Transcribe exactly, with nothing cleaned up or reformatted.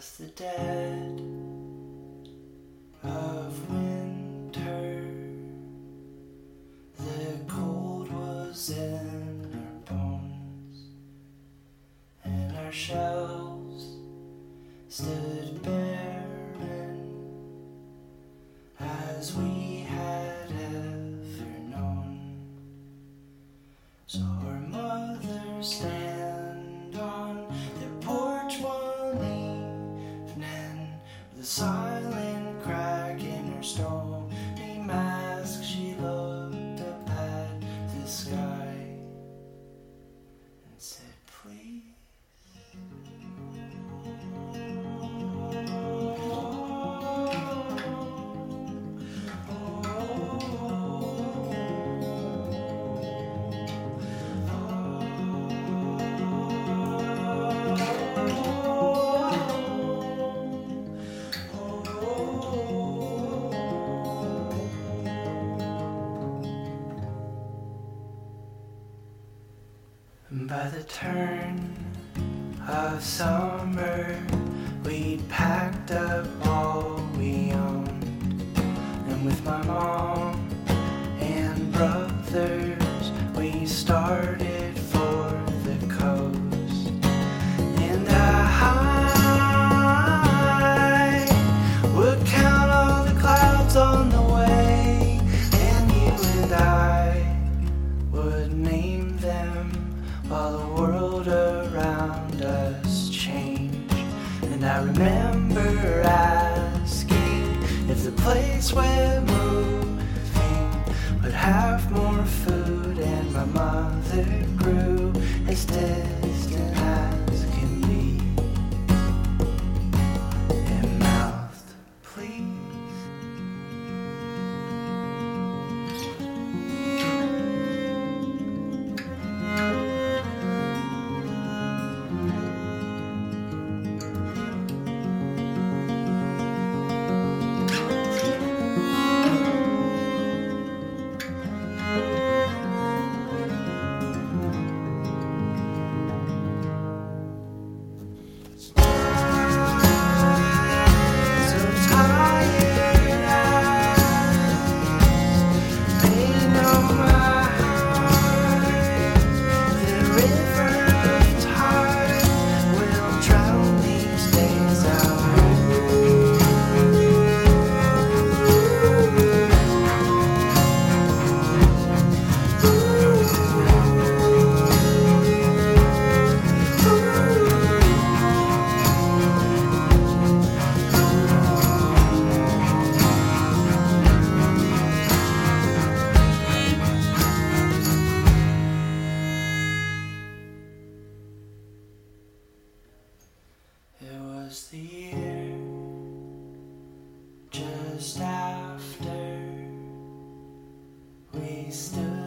of the dead of winter. The cold was in our bones, and our shelves stood barren as we had ever known. So our mothers stand on their porch one evening with a silent crack in her stony mask. She looked up at the sky and said, please. By the turn of summer, we'd packed up all we owned, and with my mom and brothers, we started for the coast. And I would count all the clouds on the way, and you and I would name them while the world around us changed. And I remember asking if the place we're moving would have more food, and my mother grew as distant as can be and mouthed, please. It was the year just after we stood